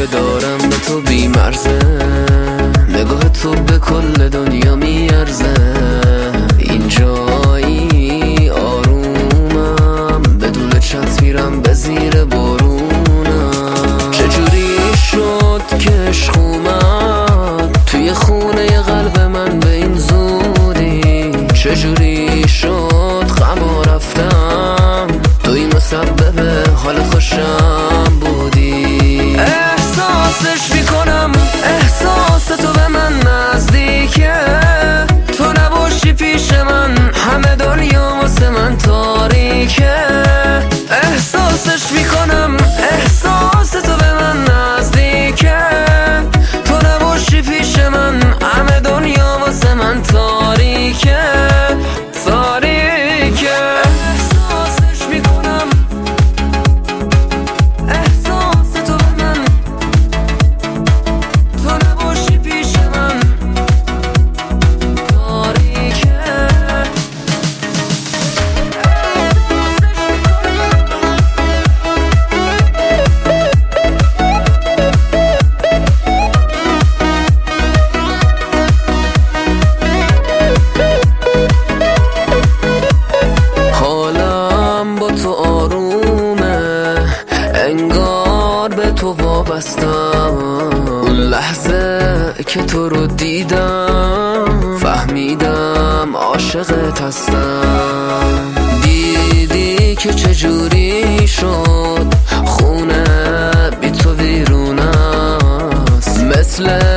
که دارم به تو بی مرزه، نگاه تو به کل دنیا میارزه. اینجایی آرومم، بدون چت میرم به زیر بارونم. چجوری شد که عشق اومد توی خونه قلب من به این زودی؟ چجوری شد غم رفتم توی مسبب حال خوشم بودی؟ احساسش میکنم، احساس تو به من نزدیکه. تو نباشی پیش من همه دنیا واسه من تاریکه. احساسش میکنم، احساس تو به من نزدیکه. تو نباشی پیش من همه دنیا واسه من تاریکه، تاریکه. احساسش میکنم، احساس تو به من، تو نباشی پیش من تاریکه. حالم با تو آرومه، انگار به تو وابستم. اون لحظه که تو رو دیدم فهمیدم عاشقت هستم. دیدی که چجوری شد خونه بی تو ویرون است، مثل